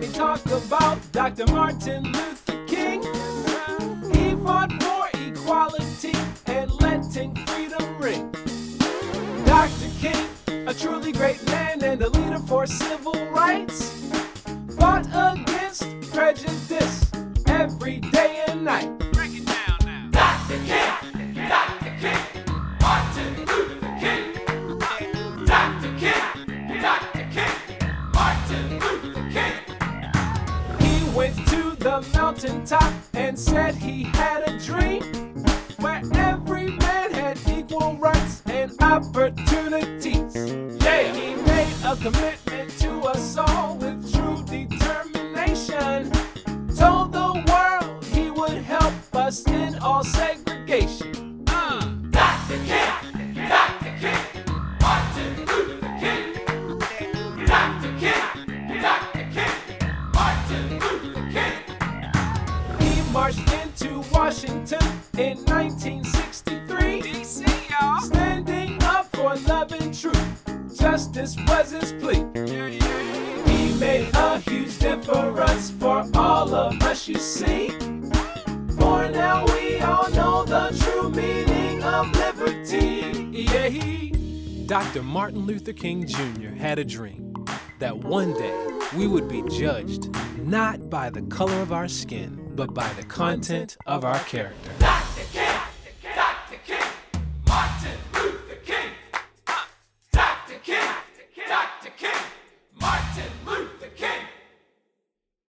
me talk about Dr. Martin Luther King. He fought for equality and letting freedom ring. Dr. King, a truly great man and a leader for civil rights, fought against prejudice every day and night. Break it down now. Dr. King, Dr. King, Martin Luther King. Dr. King, Dr. King, Martin Luther King. He went to the mountaintop and said he had a dream where every man had equal rights and opportunities. Yeah, he made a commitment to us all with true determination. Told the world he would help us end all segregation. Dr. King, Dr. King, Martin Luther King. Dr. King, Dr. King, Martin Luther King. He marched into Washington in 1963. DC, y'all. Standing up for love and truth, justice was his plea. He made a huge difference for all of us, you see. For now we all know the true meaning of liberty. Yeah, Dr. Martin Luther King Jr. had a dream that one day we would be judged not by the color of our skin, but by the content of our character.